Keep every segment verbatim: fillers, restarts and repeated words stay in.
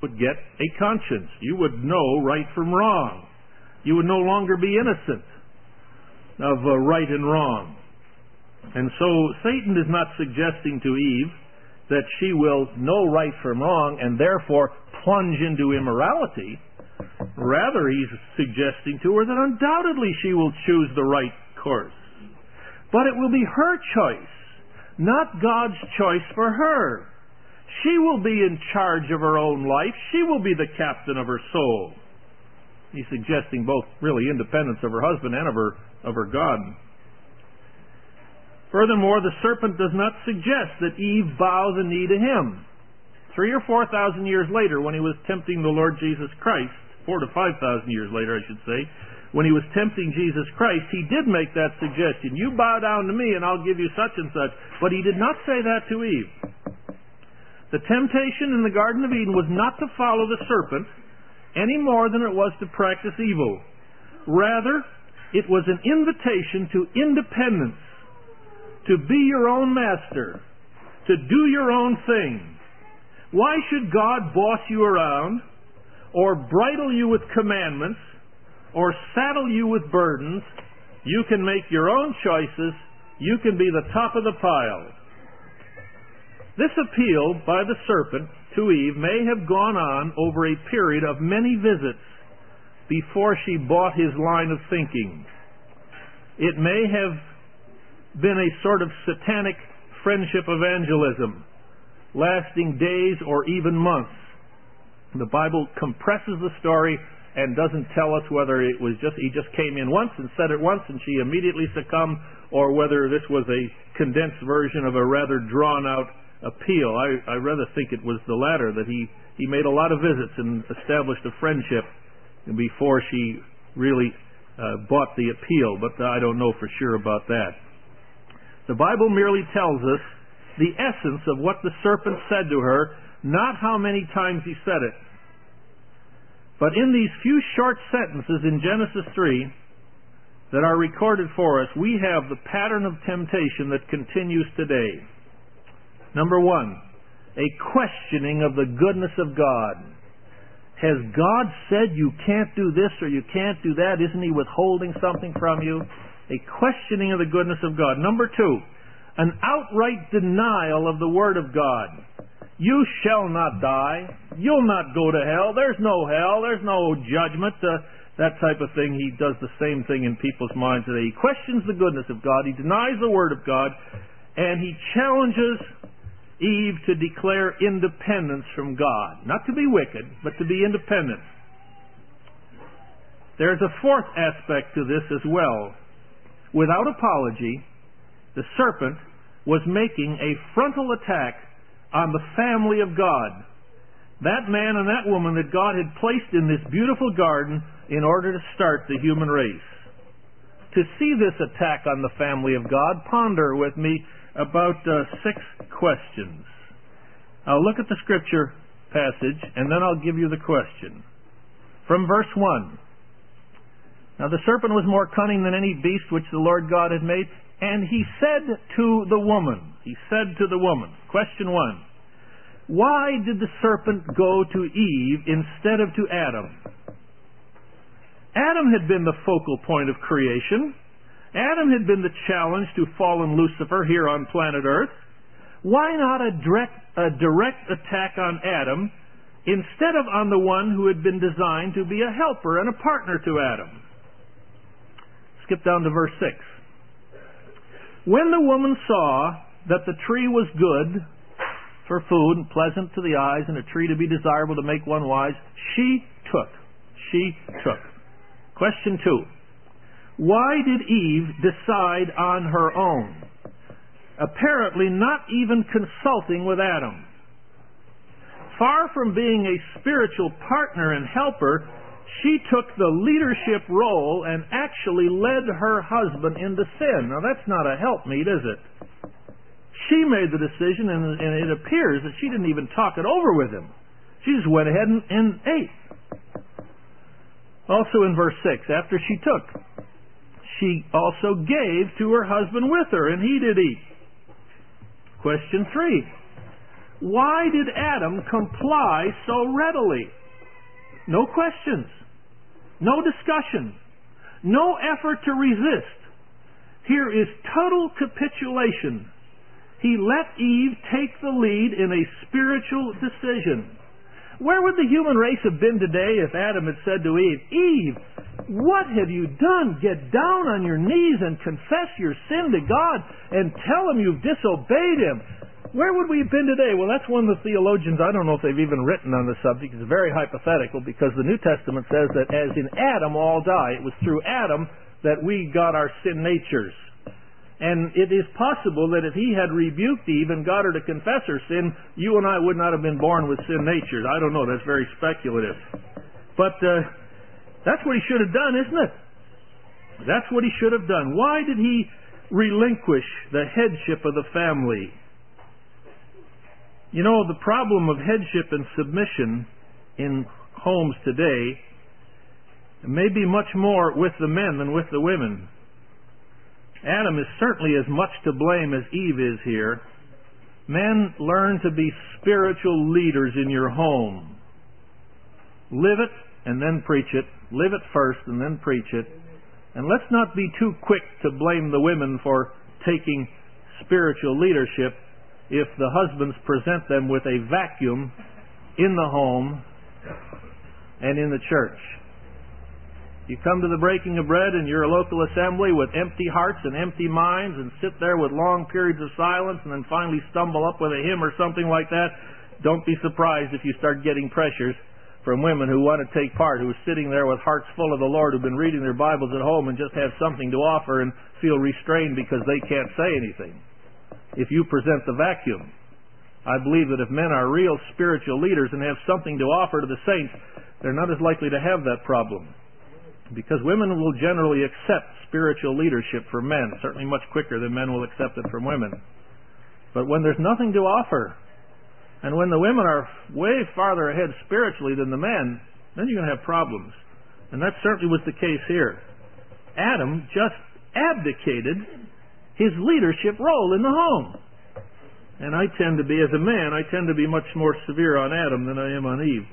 would get a conscience. You would know right from wrong. You would no longer be innocent of uh, right and wrong. And so Satan is not suggesting to Eve that she will know right from wrong and therefore plunge into immorality. Rather, he's suggesting to her that undoubtedly she will choose the right course. But it will be her choice, not God's choice for her. She will be in charge of her own life. She will be the captain of her soul. He's suggesting both really independence of her husband and of her, of her God. Furthermore, the serpent does not suggest that Eve bow the knee to him. Three or four thousand years later, when he was tempting the Lord Jesus Christ, four to five thousand years later, I should say, when he was tempting Jesus Christ, he did make that suggestion. You bow down to me and I'll give you such and such. But he did not say that to Eve. The temptation in the Garden of Eden was not to follow the serpent any more than it was to practice evil. Rather, it was an invitation to independence, to be your own master, to do your own thing. Why should God boss you around, or bridle you with commandments, or saddle you with burdens? You can make your own choices. You can be the top of the pile. This appeal by the serpent to Eve may have gone on over a period of many visits before she bought his line of thinking. It may have been a sort of satanic friendship evangelism, lasting days or even months. The Bible compresses the story and doesn't tell us whether it was just he just came in once and said it once and she immediately succumbed, or whether this was a condensed version of a rather drawn-out appeal. I, I rather think it was the latter, that he, he made a lot of visits and established a friendship before she really uh, bought the appeal, but I don't know for sure about that. The Bible merely tells us the essence of what the serpent said to her, not how many times he said it. But in these few short sentences in Genesis three that are recorded for us, we have the pattern of temptation that continues today. Number one, a questioning of the goodness of God. Has God said you can't do this or you can't do that? Isn't He withholding something from you? A questioning of the goodness of God. Number two, an outright denial of the Word of God. You shall not die. You'll not go to hell. There's no hell. There's no judgment. Uh, that type of thing. He does the same thing in people's minds today. He questions the goodness of God. He denies the Word of God. And he challenges Eve to declare independence from God. Not to be wicked, but to be independent. There's a fourth aspect to this as well. Without apology, the serpent was making a frontal attack on the family of God. That man and that woman that God had placed in this beautiful garden in order to start the human race. To see this attack on the family of God, ponder with me about uh, six questions. I'll look at the scripture passage and then I'll give you the question. From verse one. Now the serpent was more cunning than any beast which the Lord God had made. And he said to the woman, he said to the woman, question one, why did the serpent go to Eve instead of to Adam? Adam had been the focal point of creation. Adam had been the challenge to fallen Lucifer here on planet Earth. Why not a direct, a direct attack on Adam instead of on the one who had been designed to be a helper and a partner to Adam? Skip down to verse six. When the woman saw that the tree was good for food and pleasant to the eyes and a tree to be desirable to make one wise, she took. She took. Question two. Why did Eve decide on her own? Apparently not even consulting with Adam. Far from being a spiritual partner and helper, she took the leadership role and actually led her husband into sin. Now that's not a helpmeet, is it? She made the decision, and, and it appears that she didn't even talk it over with him. She just went ahead and, and ate. Also in verse six, after she took, she also gave to her husband with her, and he did eat. Question three. Why did Adam comply so readily? No questions. No discussion. No effort to resist. Here is total capitulation. He let Eve take the lead in a spiritual decision. Where would the human race have been today if Adam had said to Eve, Eve, what have you done? Get down on your knees and confess your sin to God and tell Him you've disobeyed Him. Where would we have been today? Well, that's one of the theologians, I don't know if they've even written on the subject. It's very hypothetical because the New Testament says that as in Adam all die, it was through Adam that we got our sin natures. And it is possible that if he had rebuked Eve and got her to confess her sin, you and I would not have been born with sin natures. I don't know, that's very speculative. But uh, that's what he should have done, isn't it? That's what he should have done. Why did he relinquish the headship of the family? You know, the problem of headship and submission in homes today may be much more with the men than with the women. Adam is certainly as much to blame as Eve is here. Men, learn to be spiritual leaders in your home. Live it and then preach it. Live it first and then preach it. And let's not be too quick to blame the women for taking spiritual leadership if the husbands present them with a vacuum in the home and in the church. You come to the breaking of bread in your local assembly with empty hearts and empty minds and sit there with long periods of silence and then finally stumble up with a hymn or something like that. Don't be surprised if you start getting pressures from women who want to take part, who are sitting there with hearts full of the Lord, who've been reading their Bibles at home and just have something to offer and feel restrained because they can't say anything. If you present the vacuum, I believe that if men are real spiritual leaders and have something to offer to the saints, they're not as likely to have that problem. Because women will generally accept spiritual leadership from men, certainly much quicker than men will accept it from women. But when there's nothing to offer, and when the women are way farther ahead spiritually than the men, then you're going to have problems. And that certainly was the case here. Adam just abdicated his leadership role in the home. And I tend to be, as a man, I tend to be much more severe on Adam than I am on Eve.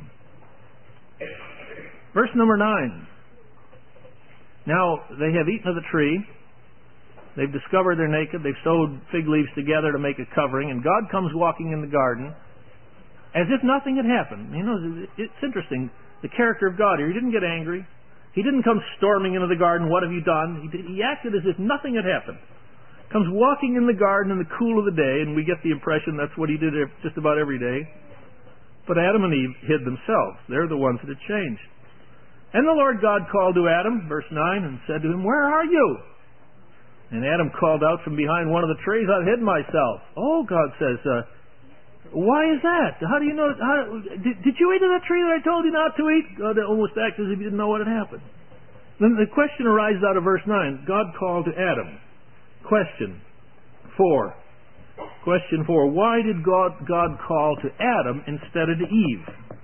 Verse number nine. Now, they have eaten of the tree. They've discovered they're naked. They've sewed fig leaves together to make a covering. And God comes walking in the garden as if nothing had happened. You know, it's interesting, the character of God here. He didn't get angry. He didn't come storming into the garden, what have you done? He, did, he acted as if nothing had happened. Comes walking in the garden in the cool of the day, and we get the impression that's what he did just about every day. But Adam and Eve hid themselves. They're the ones that had changed. And the Lord God called to Adam, verse nine, and said to him, "Where are you?" And Adam called out from behind one of the trees, "I've hid myself." Oh, God says, uh, why is that? How do you know? How, did, did you eat of that tree that I told you not to eat? God almost acted as if he didn't know what had happened. Then the question arises out of verse nine. God called to Adam. Question four. Question four. Why did God, God call to Adam instead of to Eve?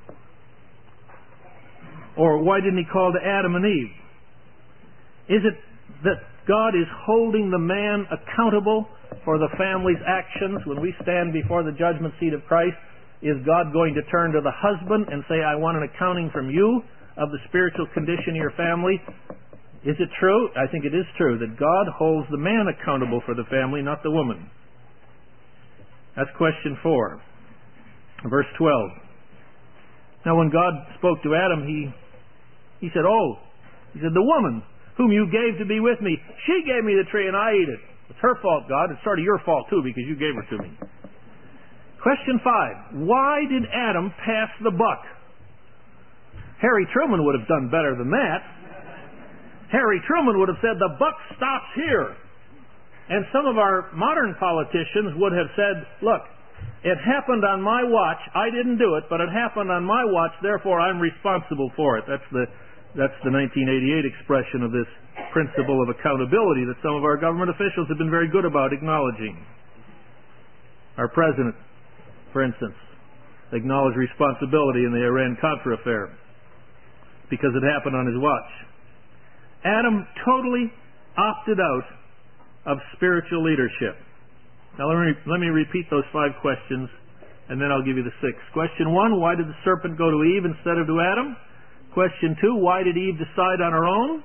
Or why didn't he call to Adam and Eve? Is it that God is holding the man accountable for the family's actions when we stand before the judgment seat of Christ? Is God going to turn to the husband and say, "I want an accounting from you of the spiritual condition of your family"? Is it true? I think it is true that God holds the man accountable for the family, not the woman. That's question four. Verse twelve. Now when God spoke to Adam, he he said, oh, he said, "The woman whom you gave to be with me, she gave me the tree and I ate it." It's her fault, God. It's sort of your fault too because you gave her to me. Question five. Why did Adam pass the buck? Harry Truman would have done better than that. Harry Truman would have said, "The buck stops here." And some of our modern politicians would have said, "Look, it happened on my watch. I didn't do it, but it happened on my watch, therefore I'm responsible for it." That's the that's the nineteen eighty-eight expression of this principle of accountability that some of our government officials have been very good about acknowledging. Our president, for instance, acknowledged responsibility in the Iran-Contra affair because it happened on his watch. Adam totally opted out of spiritual leadership. Now let me, let me repeat those five questions and then I'll give you the six. Question one, why did the serpent go to Eve instead of to Adam? Question two, why did Eve decide on her own?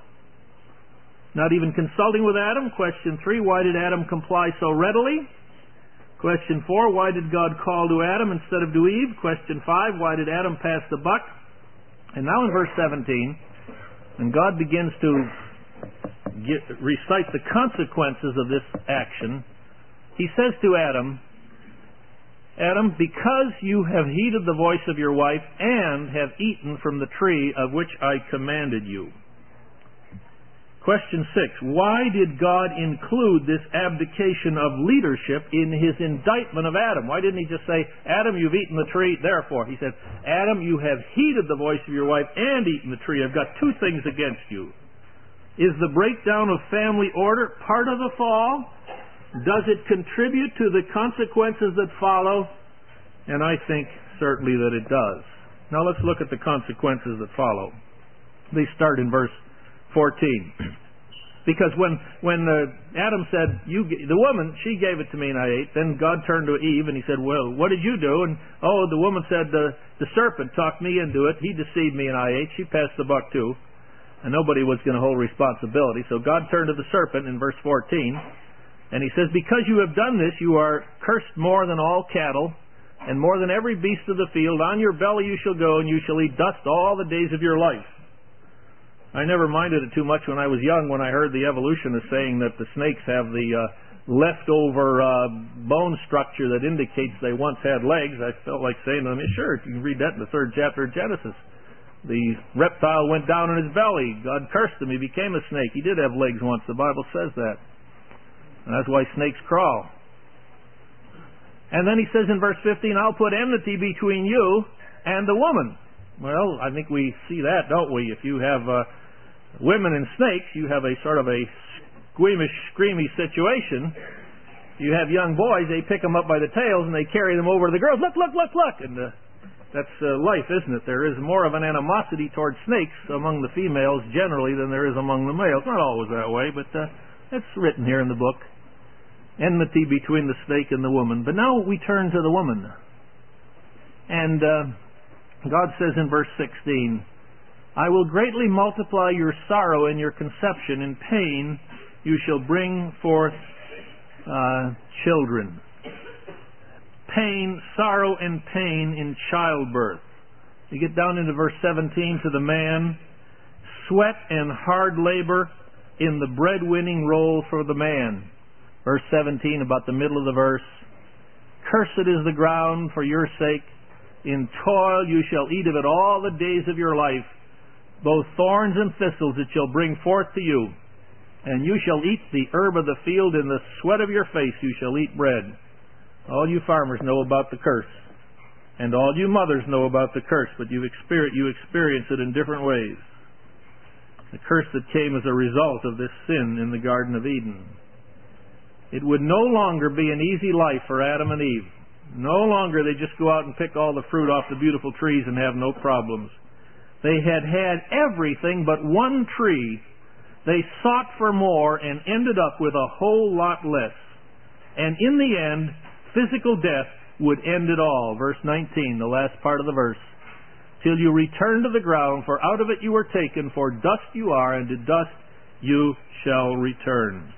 Not even consulting with Adam. Question three, why did Adam comply so readily? Question four, why did God call to Adam instead of to Eve? Question five, why did Adam pass the buck? And now in verse seventeen, when God begins to get, recite the consequences of this action, he says to Adam, Adam, because you have heeded the voice of your wife and have eaten from the tree of which I commanded you. Question six, why did God include this abdication of leadership in his indictment of Adam? Why didn't he just say, Adam, you've eaten the tree, therefore? He said, Adam, you have heeded the voice of your wife and eaten the tree. I've got two things against you. Is the breakdown of family order part of the fall? Does it contribute to the consequences that follow? And I think certainly that it does. Now let's look at the consequences that follow. They start in verse fourteen. Because when when uh, Adam said, "You, the woman, she gave it to me and I ate," then God turned to Eve and he said, "Well, what did you do?" And oh, the woman said, "The the serpent talked me into it. He deceived me and I ate." She passed the buck too, and nobody was going to hold responsibility. So God turned to the serpent in verse fourteen, and he says, "Because you have done this, you are cursed more than all cattle, and more than every beast of the field. On your belly you shall go, and you shall eat dust all the days of your life." I never minded it too much when I was young when I heard the evolutionists saying that the snakes have the uh, leftover uh, bone structure that indicates they once had legs. I felt like saying to them, yeah, sure, you can read that in the third chapter of Genesis. The reptile went down in his belly. God cursed him. He became a snake. He did have legs once. The Bible says that. And that's why snakes crawl. And then he says in verse fifteen, "I'll put enmity between you and the woman." Well, I think we see that, don't we? If you have uh, women and snakes, you have a sort of a squeamish, screamy situation. You have young boys, they pick them up by the tails and they carry them over to the girls. Look, look, look, look! And uh, that's uh, life, isn't it? There is more of an animosity toward snakes among the females generally than there is among the males. Not always that way, but uh, it's written here in the book. Enmity between the snake and the woman. But now we turn to the woman. And uh, God says in verse sixteen, "I will greatly multiply your sorrow and your conception. In pain you shall bring forth uh, children." Pain, sorrow and pain in childbirth. You get down into verse seventeen, "To the man, sweat and hard labor in the breadwinning role for the man." Verse seventeen, about the middle of the verse, "Cursed is the ground for your sake. In toil you shall eat of it all the days of your life. Both thorns and thistles it shall bring forth to you. And you shall eat the herb of the field. In the sweat of your face you shall eat bread." All you farmers know about the curse. And all you mothers know about the curse, but you experience, you experience it in different ways. The curse that came as a result of this sin in the Garden of Eden. It would no longer be an easy life for Adam and Eve. No longer they just go out and pick all the fruit off the beautiful trees and have no problems. They had had everything but one tree. They sought for more and ended up with a whole lot less. And in the end, physical death would end it all. Verse nineteen, the last part of the verse. "Till you return to the ground, for out of it you were taken, for dust you are, and to dust you shall return."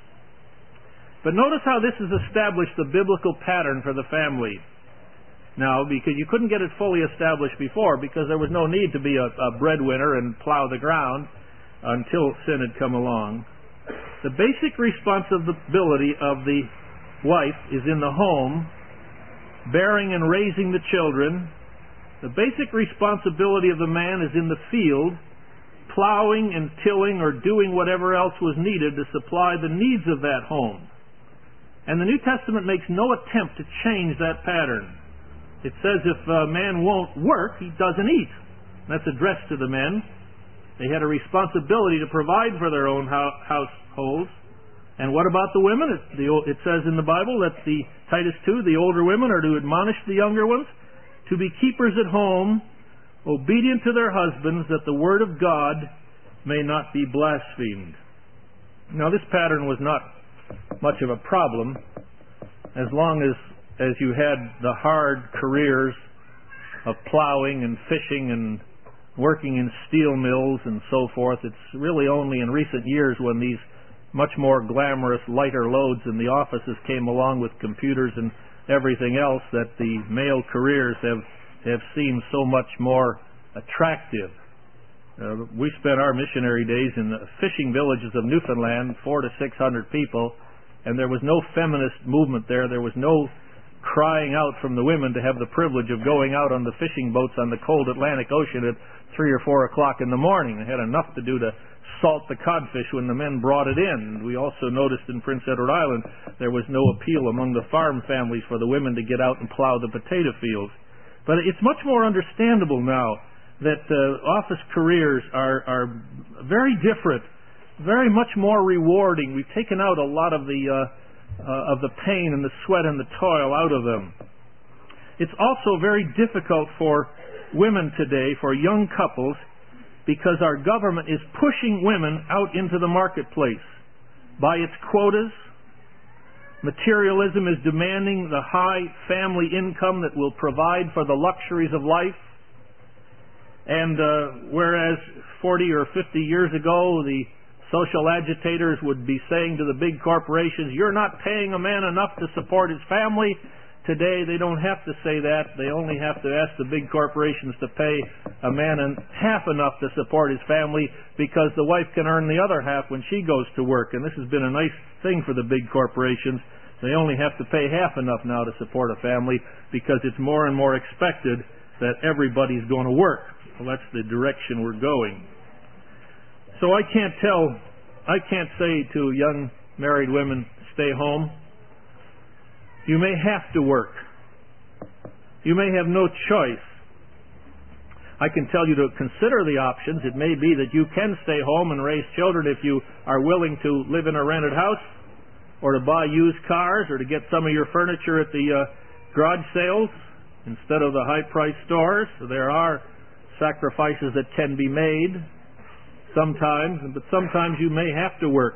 But notice how this has established the biblical pattern for the family. Now, because you couldn't get it fully established before, because there was no need to be a, a breadwinner and plow the ground until sin had come along. The basic responsibility of the wife is in the home, bearing and raising the children. The basic responsibility of the man is in the field, plowing and tilling or doing whatever else was needed to supply the needs of that home. And the New Testament makes no attempt to change that pattern. It says if a man won't work, he doesn't eat. That's addressed to the men. They had a responsibility to provide for their own households. And what about the women? It, the, it says in the Bible that the Titus two, the older women are to admonish the younger ones to be keepers at home, obedient to their husbands, that the word of God may not be blasphemed. Now this pattern was not much of a problem as long as as you had the hard careers of plowing and fishing and working in steel mills and so forth. It's really only in recent years when these much more glamorous, lighter loads in the offices came along with computers and everything else that the male careers have, have seemed so much more attractive. Uh, we spent our missionary days in the fishing villages of Newfoundland, four to six hundred people, and there was no feminist movement there. There was no crying out from the women to have the privilege of going out on the fishing boats on the cold Atlantic Ocean at three or four o'clock in the morning. They had enough to do to salt the codfish when the men brought it in. We also noticed in Prince Edward Island there was no appeal among the farm families for the women to get out and plow the potato fields. But it's much more understandable now that uh, office careers are, are very different, very much more rewarding. We've taken out a lot of the uh, uh, of the pain and the sweat and the toil out of them. It's also very difficult for women today, for young couples, because our government is pushing women out into the marketplace by its quotas. Materialism is demanding the high family income that will provide for the luxuries of life. And uh, whereas forty or fifty years ago the social agitators would be saying to the big corporations, "You're not paying a man enough to support his family," today they don't have to say that. They only have to ask the big corporations to pay a man half enough to support his family, because the wife can earn the other half when she goes to work. And this has been a nice thing for the big corporations. They only have to pay half enough now to support a family, because it's more and more expected that everybody's going to work. Well, that's the direction we're going. So I can't tell, I can't say to young married women, stay home. You may have to work. You may have no choice. I can tell you to consider the options. It may be that you can stay home and raise children if you are willing to live in a rented house, or to buy used cars, or to get some of your furniture at the uh, garage sales instead of the high-priced stores. So there are sacrifices that can be made sometimes, but sometimes you may have to work.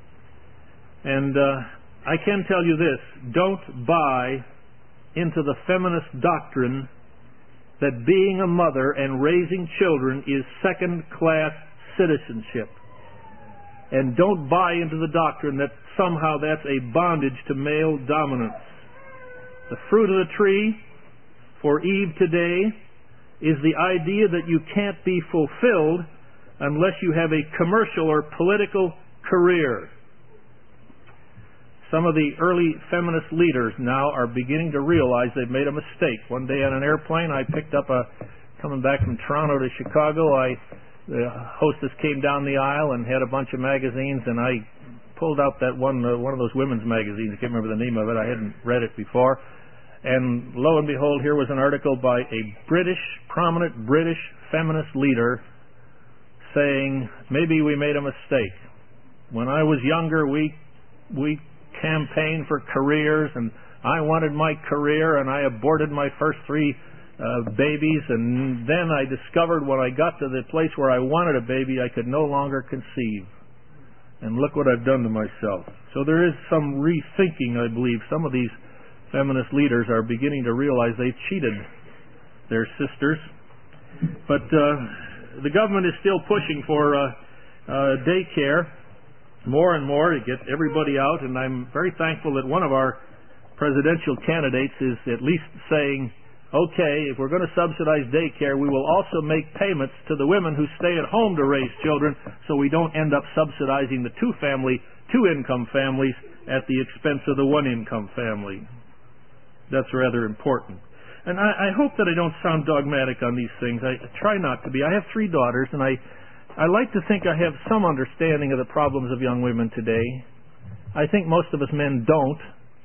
And uh, I can tell you this: don't buy into the feminist doctrine that being a mother and raising children is second-class citizenship. And don't buy into the doctrine that somehow that's a bondage to male dominance. The fruit of the tree for Eve today is the idea that you can't be fulfilled unless you have a commercial or political career. Some of the early feminist leaders now are beginning to realize they've made a mistake. One day on an airplane, I picked up a, coming back from Toronto to Chicago, I, the hostess came down the aisle and had a bunch of magazines, and I pulled out that one, uh, one of those women's magazines. I can't remember the name of it. I hadn't read it before. And lo and behold, here was an article by a British, prominent British feminist leader saying, maybe we made a mistake. When I was younger, we we campaigned for careers, and I wanted my career, and I aborted my first three uh, babies, and then I discovered when I got to the place where I wanted a baby, I could no longer conceive. And look what I've done to myself. So there is some rethinking, I believe. Some of these feminist leaders are beginning to realize they cheated their sisters. But uh, the government is still pushing for uh, uh, daycare more and more to get everybody out, and I'm very thankful that one of our presidential candidates is at least saying, okay, if we're going to subsidize daycare, we will also make payments to the women who stay at home to raise children, so we don't end up subsidizing the two-family, two-income families at the expense of the one-income family. That's rather important. And I, I hope that I don't sound dogmatic on these things. I, I try not to be. I have three daughters, and I, I like to think I have some understanding of the problems of young women today. I think most of us men don't.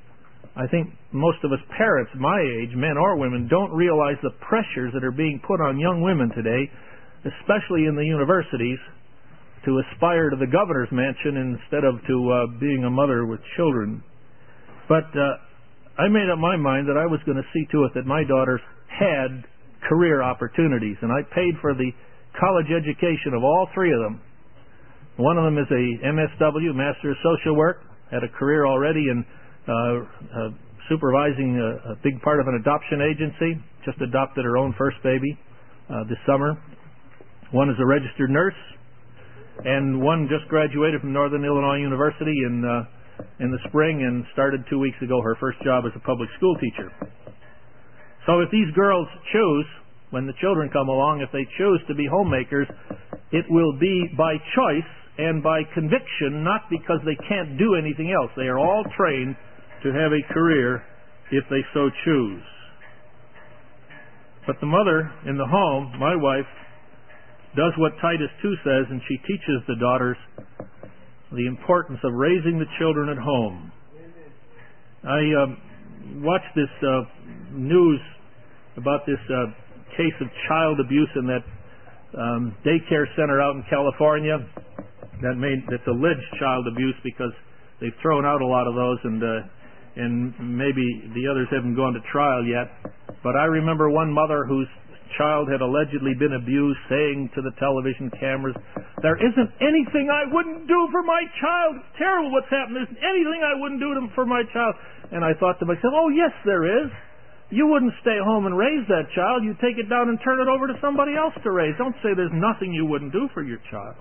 I think most of us parents my age, men or women, don't realize the pressures that are being put on young women today, especially in the universities, to aspire to the governor's mansion instead of to uh, being a mother with children. But uh, I made up my mind that I was going to see to it that my daughters had career opportunities, and I paid for the college education of all three of them. One of them is a M S W, Master of Social Work, had a career already in uh, uh, supervising a, a big part of an adoption agency. Just adopted her own first baby uh, this summer. One is a registered nurse, and one just graduated from Northern Illinois University in uh, in the spring and started two weeks ago her first job as a public school teacher. So if these girls choose, when the children come along, if they choose to be homemakers, it will be by choice and by conviction, not because they can't do anything else. They are all trained to have a career if they so choose. But the mother in the home, my wife, does what Titus two says, and she teaches the daughters the importance of raising the children at home. I um, watched this uh, news about this uh, case of child abuse in that um, daycare center out in California that made that's alleged child abuse, because they've thrown out a lot of those, and uh, and maybe the others haven't gone to trial yet. But I remember one mother whose child had allegedly been abused, saying to the television cameras, "There isn't anything I wouldn't do for my child. It's terrible what's happened. There isn't anything I wouldn't do to for my child." And I thought to myself, oh yes, there is. You wouldn't stay home and raise that child. You take it down and turn it over to somebody else to raise. Don't say there's nothing you wouldn't do for your child.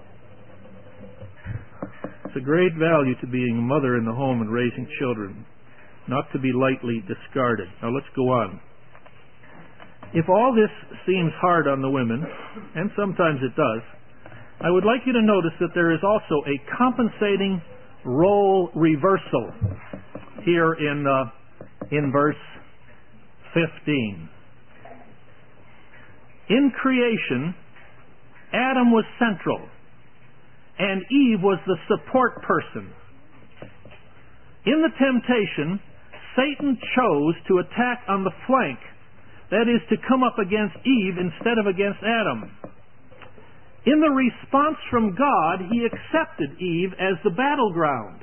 It's a great value to being a mother in the home and raising children, not to be lightly discarded. Now let's go on. If all this seems hard on the women, and sometimes it does, I would like you to notice that there is also a compensating role reversal here in uh, in verse fifteen. In creation, Adam was central, and Eve was the support person. In the temptation, Satan chose to attack on the flank, that is, to come up against Eve instead of against Adam. In the response from God, he accepted Eve as the battleground.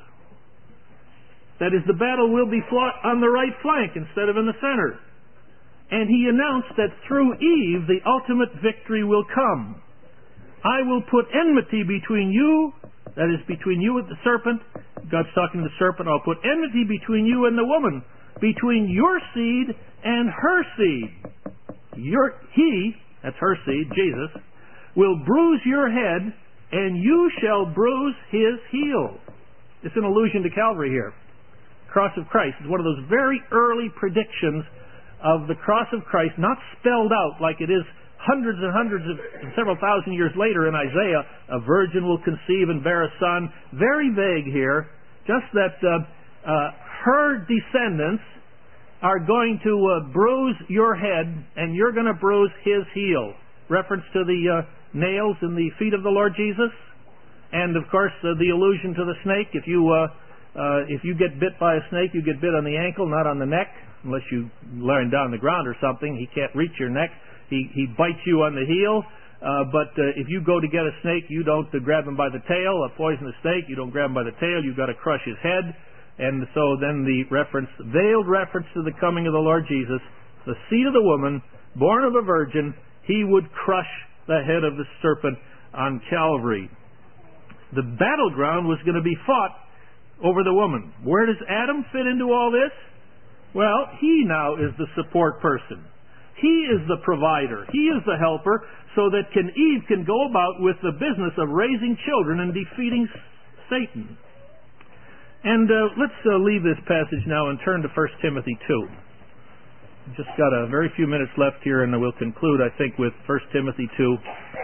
That is, the battle will be fought on the right flank instead of in the center. And he announced that through Eve, the ultimate victory will come. I will put enmity between you, that is, between you and the serpent. God's talking to the serpent. I'll put enmity between you and the woman, between your seed and her seed. Your, he, that's her seed, Jesus, will bruise your head, and you shall bruise his heel. It's an allusion to Calvary here. Cross of Christ is one of those very early predictions of the cross of Christ, not spelled out like it is hundreds and hundreds of, and several thousand years later in Isaiah. A virgin will conceive and bear a son. Very vague here, just that uh, uh, her descendants are going to uh, bruise your head, and you're going to bruise his heel. Reference to the uh, nails in the feet of the Lord Jesus, and of course uh, the allusion to the snake. If you uh, uh, if you get bit by a snake, you get bit on the ankle, not on the neck, unless you lying down on the ground or something. He can't reach your neck. He he bites you on the heel. Uh, but uh, if you go to get a snake, you don't uh, grab him by the tail. A poisonous snake, you don't grab him by the tail. You've got to crush his head. And so then the reference, veiled reference to the coming of the Lord Jesus, the seed of the woman, born of a virgin, he would crush the head of the serpent on Calvary. The battleground was going to be fought over the woman. Where does Adam fit into all this? Well, he now is the support person. He is the provider. He is the helper, so that can Eve can go about with the business of raising children and defeating Satan. And uh, let's uh, leave this passage now and turn to First Timothy two. We've just got a very few minutes left here, and we'll conclude, I think, with First Timothy two.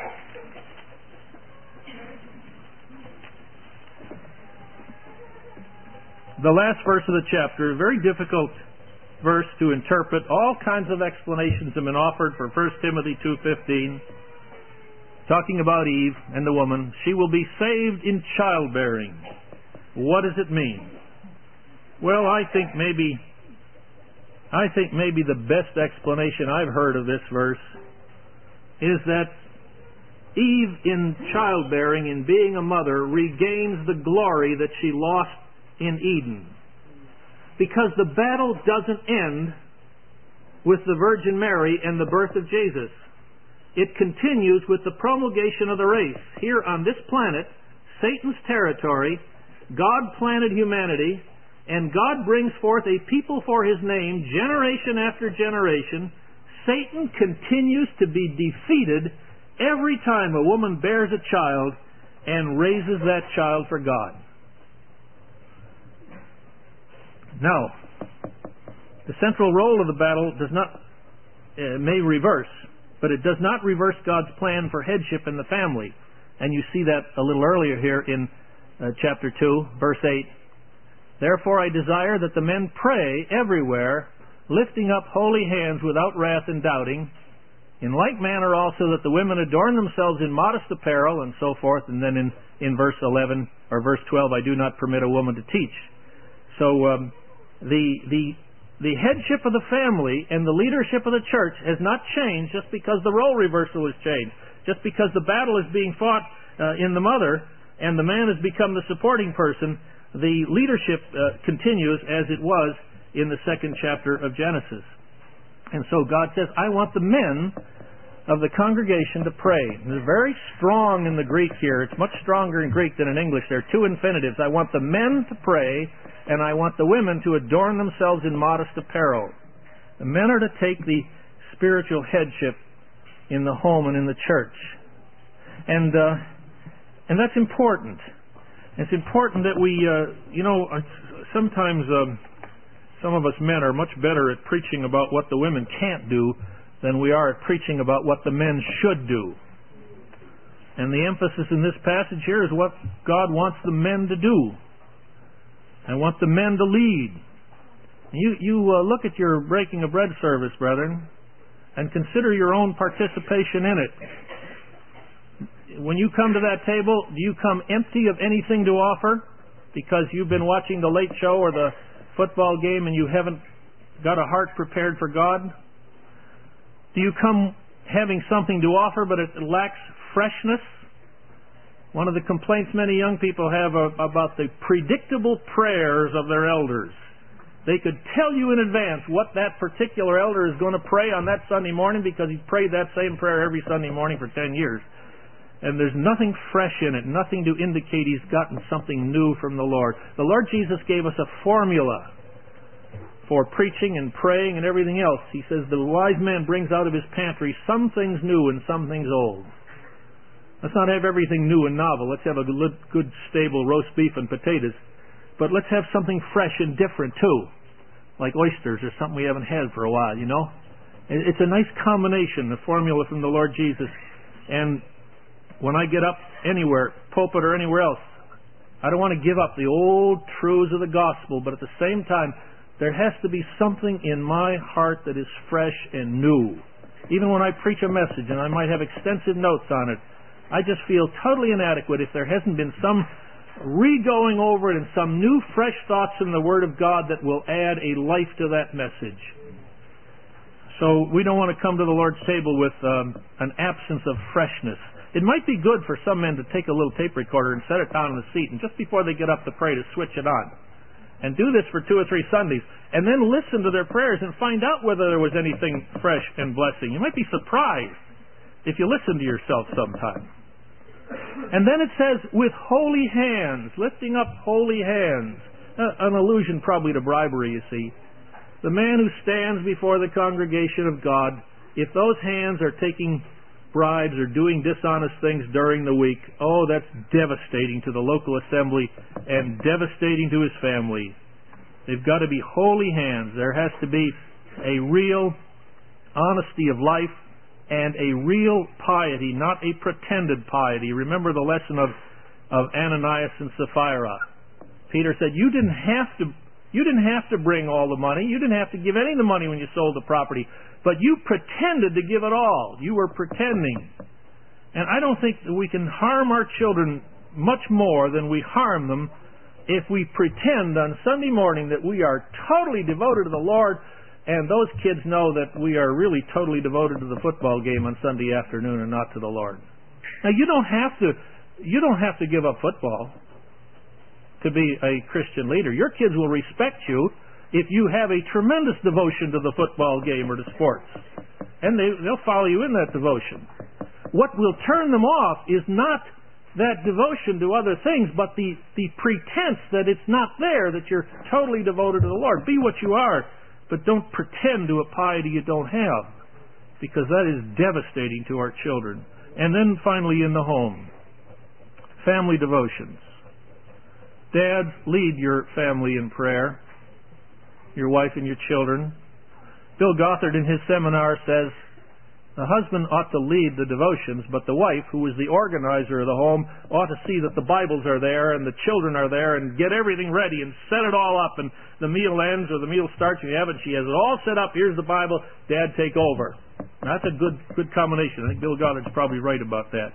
The last verse of the chapter, a very difficult verse to interpret. All kinds of explanations have been offered for First Timothy two fifteen, talking about Eve and the woman. She will be saved in childbearing. What does it mean? Well, I think maybe I think maybe the best explanation I've heard of this verse is that Eve in childbearing, in being a mother, regains the glory that she lost in Eden. Because the battle doesn't end with the Virgin Mary and the birth of Jesus. It continues with the promulgation of the race. Here on this planet, Satan's territory, God planted humanity, and God brings forth a people for His name, generation after generation, Satan continues to be defeated every time a woman bears a child and raises that child for God. Now, the central role of the battle does not, uh, may reverse, but it does not reverse God's plan for headship in the family. And you see that a little earlier here in uh, chapter two, verse eight. Therefore I desire that the men pray everywhere, lifting up holy hands without wrath and doubting. In like manner also that the women adorn themselves in modest apparel, and so forth. And then in, in verse eleven, or verse twelve, I do not permit a woman to teach. So um, the, the, the headship of the family and the leadership of the church has not changed just because the role reversal has changed. Just because the battle is being fought uh, in the mother and the man has become the supporting person, the leadership uh, continues as it was in the second chapter of Genesis. And so God says, I want the men of the congregation to pray. And it's very strong in the Greek here. It's much stronger in Greek than in English. There are two infinitives. I want the men to pray, and I want the women to adorn themselves in modest apparel. The men are to take the spiritual headship in the home and in the church. And uh, and that's important. It's important that we, uh, you know, sometimes um, some of us men are much better at preaching about what the women can't do than we are at preaching about what the men should do. And the emphasis in this passage here is what God wants the men to do. I want the men to lead. You, you uh, look at your breaking of bread service, brethren, and consider your own participation in it. When you come to that table, do you come empty of anything to offer because you've been watching the late show or the football game and you haven't got a heart prepared for God? Do you come having something to offer but it lacks freshness? One of the complaints many young people have about the predictable prayers of their elders. They could tell you in advance what that particular elder is going to pray on that Sunday morning because he's prayed that same prayer every Sunday morning for ten years. And there's nothing fresh in it, nothing to indicate he's gotten something new from the Lord. The Lord Jesus gave us a formula for preaching and praying and everything else. He says the wise man brings out of his pantry some things new and some things old. Let's not have everything new and novel. Let's have a good, good stable roast beef and potatoes. But let's have something fresh and different too. Like oysters or something we haven't had for a while, you know. It's a nice combination, the formula from the Lord Jesus. And when I get up anywhere, pulpit or anywhere else, I don't want to give up the old truths of the gospel, but at the same time, there has to be something in my heart that is fresh and new. Even when I preach a message, and I might have extensive notes on it, I just feel totally inadequate if there hasn't been some re-going over it and some new fresh thoughts in the Word of God that will add a life to that message. So we don't want to come to the Lord's table with um, an absence of freshness. It might be good for some men to take a little tape recorder and set it down on the seat, and just before they get up to pray, to switch it on. And do this for two or three Sundays, and then listen to their prayers and find out whether there was anything fresh and blessing. You might be surprised if you listen to yourself sometime. And then it says, with holy hands, lifting up holy hands. Uh, an allusion probably to bribery, you see. The man who stands before the congregation of God, if those hands are taking bribes or doing dishonest things during the week, oh, that's devastating to the local assembly and devastating to his family. They've got to be holy hands. There has to be a real honesty of life and a real piety, not a pretended piety. Remember the lesson of, of Ananias and Sapphira. Peter said, you didn't have to you didn't have to bring all the money. You didn't have to give any of the money when you sold the property. But you pretended to give it all. You were pretending. And I don't think that we can harm our children much more than we harm them if we pretend on Sunday morning that we are totally devoted to the Lord, and those kids know that we are really totally devoted to the football game on Sunday afternoon and not to the Lord. Now you don't have to you don't have to give up football to be a Christian leader. Your kids will respect you if you have a tremendous devotion to the football game or to sports. And they, they'll follow you in that devotion. What will turn them off is not that devotion to other things, but the, the pretense that it's not there, that you're totally devoted to the Lord. Be what you are, but don't pretend to a piety you don't have, because that is devastating to our children. And then finally in the home, family devotions. Dads, lead your family in prayer, your wife and your children. Bill Gothard in his seminar says, the husband ought to lead the devotions, but the wife, who is the organizer of the home, ought to see that the Bibles are there and the children are there and get everything ready and set it all up, and the meal ends or the meal starts, you have it, she has it all set up, here's the Bible, Dad, take over. That's a good good combination. I think Bill Gothard's probably right about that.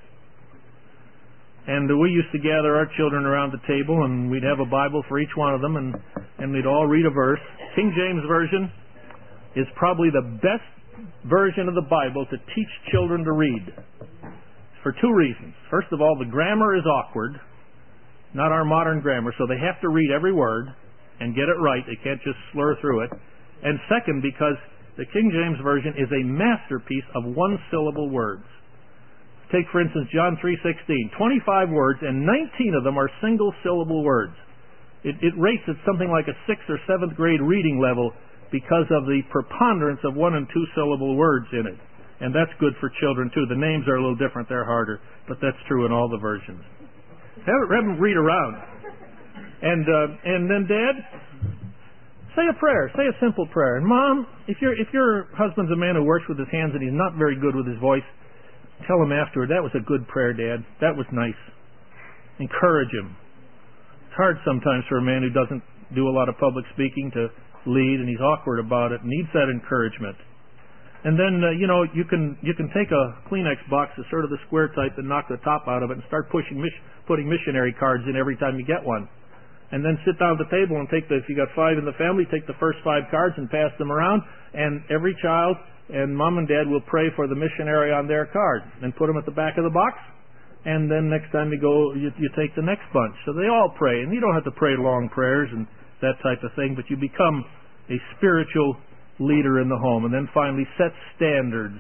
And uh, we used to gather our children around the table, and we'd have a Bible for each one of them, and, and we'd all read a verse. King James Version is probably the best version of the Bible to teach children to read, for two reasons. First of all, the grammar is awkward, not our modern grammar, so they have to read every word and get it right. They can't just slur through it. And second, because the King James Version is a masterpiece of one-syllable words. Take, for instance, John three sixteen. twenty-five words, and nineteen of them are single-syllable words. It, it rates at something like a sixth or seventh grade reading level because of the preponderance of one and two-syllable words in it. And that's good for children, too. The names are a little different. They're harder. But that's true in all the versions. Have, have them read around. And, uh, and then, Dad, say a prayer. Say a simple prayer. And, Mom, if, you're, if your husband's a man who works with his hands and he's not very good with his voice, tell him afterward, that was a good prayer, Dad. That was nice. Encourage him. It's hard sometimes for a man who doesn't do a lot of public speaking to lead, and he's awkward about it, needs that encouragement. And then, uh, you know, you can you can take a Kleenex box, that's sort of the square type, and knock the top out of it and start pushing mis- putting missionary cards in every time you get one. And then sit down at the table and take the, if you got five in the family, take the first five cards and pass them around, and every child and Mom and Dad will pray for the missionary on their card and put them at the back of the box. And then next time you go, you, you take the next bunch. So they all pray, and you don't have to pray long prayers and that type of thing, but you become a spiritual leader in the home. And then finally, set standards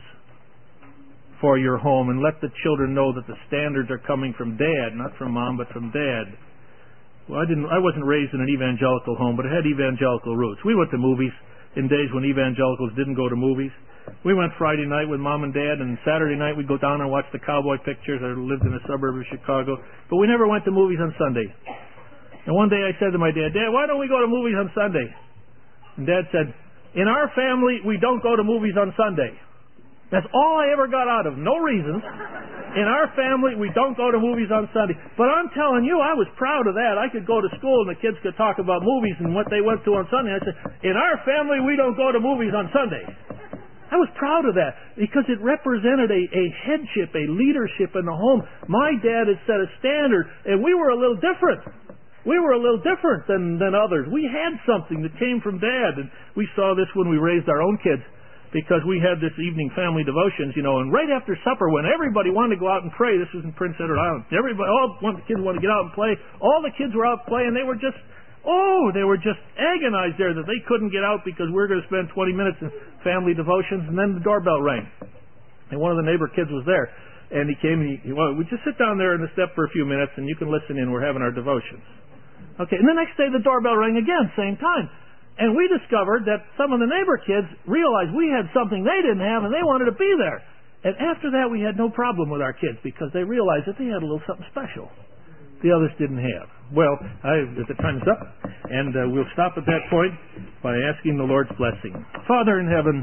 for your home and let the children know that the standards are coming from Dad, not from Mom, but from Dad. Well, I didn't. I wasn't raised in an evangelical home, but it had evangelical roots. We went to movies in days when evangelicals didn't go to movies. We went Friday night with Mom and Dad, and Saturday night we'd go down and watch the cowboy pictures. I lived in a suburb of Chicago, but we never went to movies on Sunday. And one day I said to my dad, Dad, why don't we go to movies on Sunday? And Dad said, in our family, we don't go to movies on Sunday. That's all I ever got out of. No reasons. In our family, we don't go to movies on Sunday. But I'm telling you, I was proud of that. I could go to school and the kids could talk about movies and what they went to on Sunday. I said, in our family, we don't go to movies on Sunday. I was proud of that because it represented a, a headship, a leadership in the home. My dad had set a standard, and we were a little different. We were a little different than, than others. We had something that came from Dad, and we saw this when we raised our own kids because we had this evening family devotions, you know, and right after supper when everybody wanted to go out and pray, this was in Prince Edward Island, everybody, all the kids wanted to get out and play, all the kids were out playing, they were just, oh, they were just agonized there that they couldn't get out because we were going to spend twenty minutes in family devotions, and then the doorbell rang, and one of the neighbor kids was there, and he came, and he, well, we just sit down there in the step for a few minutes, and you can listen in, we're having our devotions. Okay, and the next day the doorbell rang again, same time. And we discovered that some of the neighbor kids realized we had something they didn't have and they wanted to be there. And after that we had no problem with our kids because they realized that they had a little something special the others didn't have. Well, I, the time's up, and uh, we'll stop at that point by asking the Lord's blessing. Father in heaven,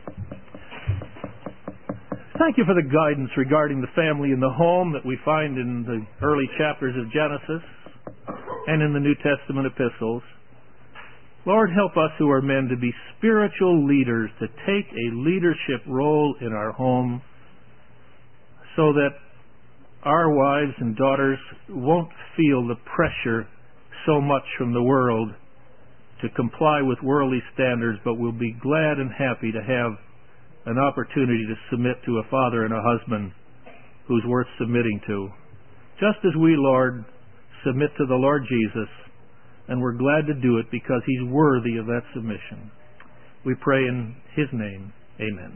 thank you for the guidance regarding the family and the home that we find in the early chapters of Genesis and in the New Testament epistles. Lord, help us who are men to be spiritual leaders, to take a leadership role in our home so that our wives and daughters won't feel the pressure so much from the world to comply with worldly standards, but will be glad and happy to have an opportunity to submit to a father and a husband who's worth submitting to. Just as we, Lord, submit to the Lord Jesus, and we're glad to do it because He's worthy of that submission. We pray in His name. Amen.